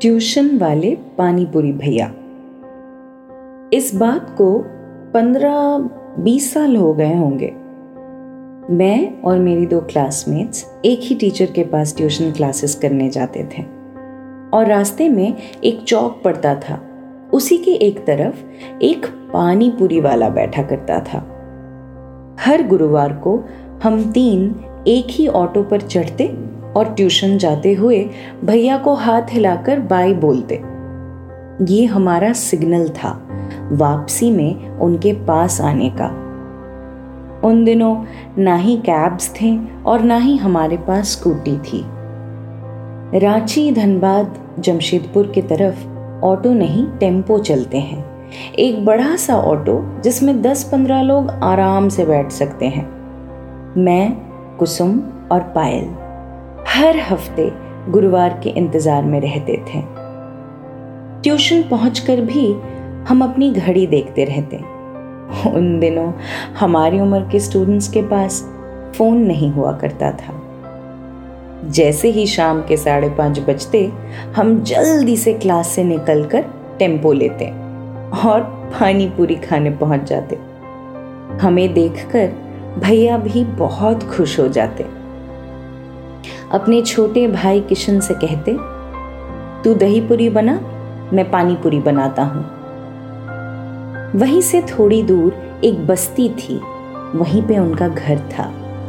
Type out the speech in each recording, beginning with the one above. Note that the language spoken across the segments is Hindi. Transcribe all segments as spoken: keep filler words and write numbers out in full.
ट्यूशन वाले पानी पूरी भैया। इस बात को पंद्रह बीस साल हो गए होंगे। मैं और मेरी दो क्लासमेट्स एक ही टीचर के पास ट्यूशन क्लासेस करने जाते थे और रास्ते में एक चौक पड़ता था। उसी के एक तरफ एक पानी पूरी वाला बैठा करता था। हर गुरुवार को हम तीन एक ही ऑटो पर चढ़ते और ट्यूशन जाते हुए भैया को हाथ हिलाकर बाय बोलते। ये हमारा सिग्नल था वापसी में उनके पास आने का। उन दिनों ना ही कैब्स थे और ना ही हमारे पास स्कूटी थी। रांची, धनबाद, जमशेदपुर की तरफ ऑटो नहीं टेम्पो चलते हैं। एक बड़ा सा ऑटो जिसमें दस पंद्रह लोग आराम से बैठ सकते हैं। मैं, कुसुम और पायल हर हफ्ते गुरुवार के इंतजार में रहते थे। ट्यूशन पहुंचकर भी हम अपनी घड़ी देखते रहते। उन दिनों हमारी उम्र के स्टूडेंट्स के पास फोन नहीं हुआ करता था। जैसे ही शाम के साढ़े पाँच बजते हम जल्दी से क्लास से निकलकर टेम्पो लेते और पानी पूरी खाने पहुंच जाते। हमें देखकर भैया भी बहुत खुश हो जाते। अपने छोटे भाई किशन से कहते, तू दही पूरी बना, मैं पानी पूरी बनाता हूं। वहीं से थोड़ी दूर एक बस्ती थी, वहीं पे उनका घर था।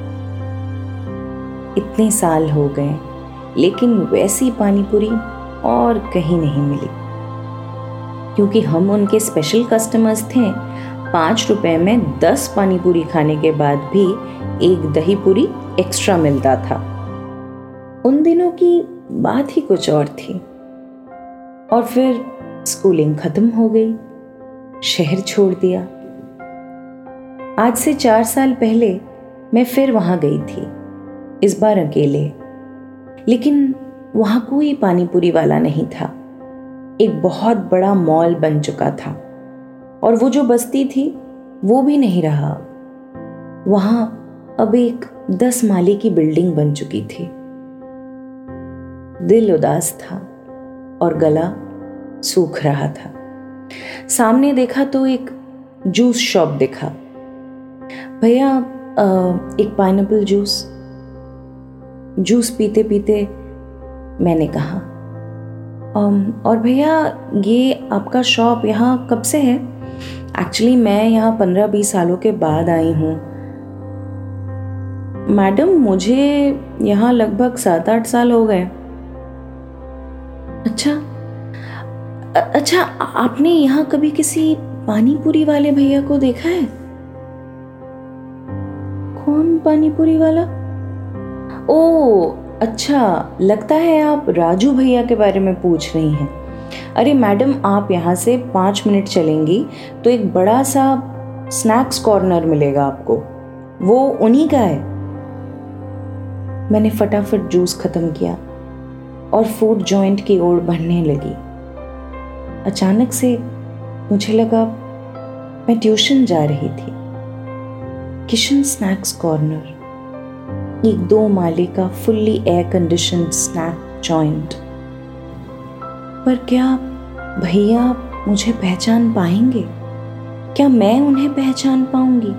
इतने साल हो गए लेकिन वैसी पानी पूरी और कहीं नहीं मिली, क्योंकि हम उनके स्पेशल कस्टमर्स थे। पाँच रुपए में दस पानी पूरी खाने के बाद भी एक दही पूरी एक्स्ट्रा मिलता था। उन दिनों की बात ही कुछ और थी। और फिर स्कूलिंग खत्म हो गई, शहर छोड़ दिया। आज से चार साल पहले मैं फिर वहां गई थी, इस बार अकेले। लेकिन वहां कोई पानी पूरी वाला नहीं था। एक बहुत बड़ा मॉल बन चुका था और वो जो बस्ती थी वो भी नहीं रहा। वहां अब एक दस माले की बिल्डिंग बन चुकी थी। दिल उदास था और गला सूख रहा था। सामने देखा तो एक जूस शॉप दिखा। भैया एक पाइनएप्पल जूस। जूस पीते पीते मैंने कहा, और भैया ये आपका शॉप यहाँ कब से है? एक्चुअली मैं यहाँ पंद्रह बीस सालों के बाद आई हूँ। मैडम मुझे यहाँ लगभग सात आठ साल हो गए। अच्छा अच्छा आपने यहाँ कभी किसी पानी पूरी वाले भैया को देखा है? कौन पानी पूरी वाला? ओ अच्छा, लगता है आप राजू भैया के बारे में पूछ रही हैं। अरे मैडम, आप यहाँ से पाँच मिनट चलेंगी तो एक बड़ा सा स्नैक्स कॉर्नर मिलेगा आपको, वो उन्हीं का है। मैंने फटाफट जूस खत्म किया और फूड जॉइंट की ओर बढ़ने लगी। अचानक से मुझे लगा मैं ट्यूशन जा रही थी। किशन स्नैक्स कॉर्नर, एक दो माले का fully air conditioned snack joint. पर क्या भैया मुझे पहचान पाएंगे? क्या मैं उन्हें पहचान पाऊंगी?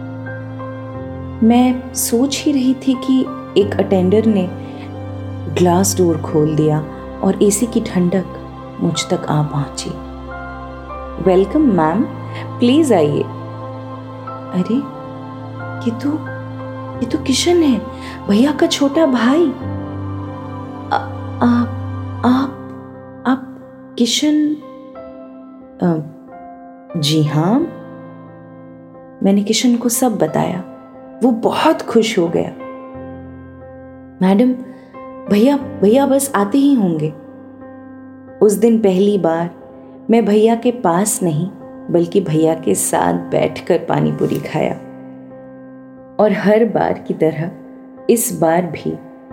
मैं सोच ही रही थी कि एक अटेंडर ने ग्लास डोर खोल दिया और एसी की ठंडक मुझ तक आ पहुंची। वेलकम मैम, प्लीज आइए। अरे ये तो ये तो किशन है, भैया का छोटा भाई। आ, आप आप आप किशन? आ, जी हाँ। मैंने किशन को सब बताया। वो बहुत खुश हो गया। मैडम, भैया भैया बस आते ही होंगे। उस दिन पहली बार मैं भैया के पास नहीं बल्कि भैया के साथ बैठकर पानी पूरी खाया। और हर बार की तरह इस बार भी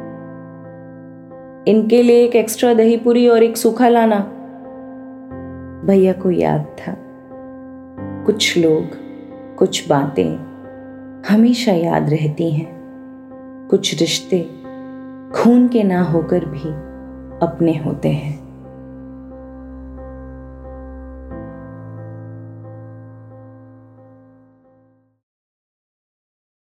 इनके लिए एक एक्स्ट्रा दही पूरी और एक सूखा लाना। भैया को याद था, कुछ लोग, कुछ बातें हमेशा याद रहती हैं। कुछ रिश्ते खून के ना होकर भी अपने होते हैं।